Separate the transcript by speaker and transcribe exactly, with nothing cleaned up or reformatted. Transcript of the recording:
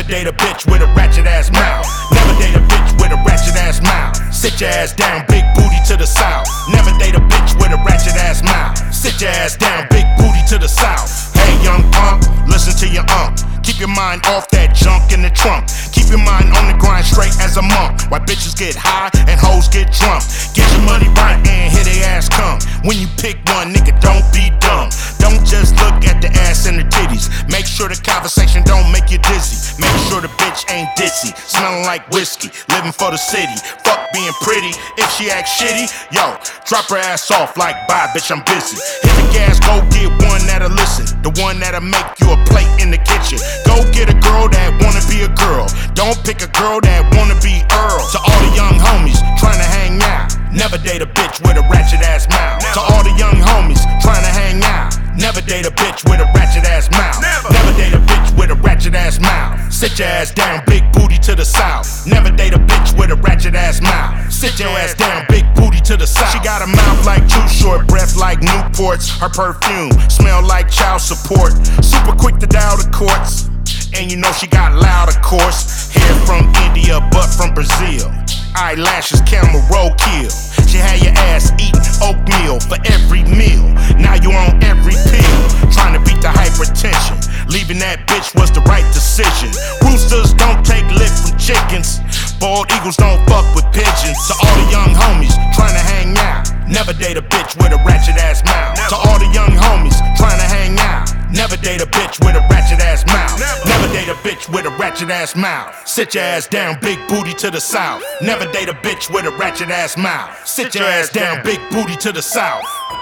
Speaker 1: date a bitch with a ratchet ass mouth. Never date a bitch with a ratchet ass mouth. Sit your ass down, big booty to the south. Never date a bitch with a ratchet ass mouth. Sit your ass down, big booty to the south. Hey young punk, listen to your ump. Keep your mind off that junk in the trunk. Keep your mind on the grind straight as a monk. While bitches get high and hoes get drunk. Get your money right and here they ass come. When you pick one, nigga, don't be dumb. Don't just look at the ass and the titties. Make sure the conversation don't make you dizzy. Make sure the bitch ain't ditzy. Smelling like whiskey, living for the city. Fuck being pretty, if she act shitty, yo, drop her ass off like bye, bitch, I'm busy. Hit the gas, go get one that'll listen. The one that'll make you a plate in the kitchen. Go get a girl that wanna be a girl. Don't pick a girl that wanna be Earl. To all the young homies trying to hang out, never date a bitch with a ratchet ass mouth. To all the young homies trying to hang out, never date a bitch with a ratchet ass mouth. Never, never date a bitch with a ratchet ass mouth. Sit your ass down, big booty to the south. Never date a bitch with a ratchet ass mouth. Sit your ass down, big booty to the south. She got a mouth like Too Short, breath like Newports. Her perfume smell like child support. Super quick to dial the courts, and you know she got loud, of course. Hair from India, butt from Brazil. Eyelashes, camera roadkill. She had your ass eating oatmeal for every meal. Now you on every pill, trying to beat the hypertension. Leaving that bitch was the right decision. Roosters don't take lift from chickens. Bald eagles don't fuck with pigeons. To all the young homies trying to hang out, never date a bitch with a ratchet ass mouth. Never. To all the young homies trying to hang out, never date a bitch with a ratchet ass mouth. Never. Never date a bitch with a ratchet ass mouth. Sit your ass down, big booty to the south. Never date a bitch with a ratchet ass mouth. Sit your ass down, big booty to the south.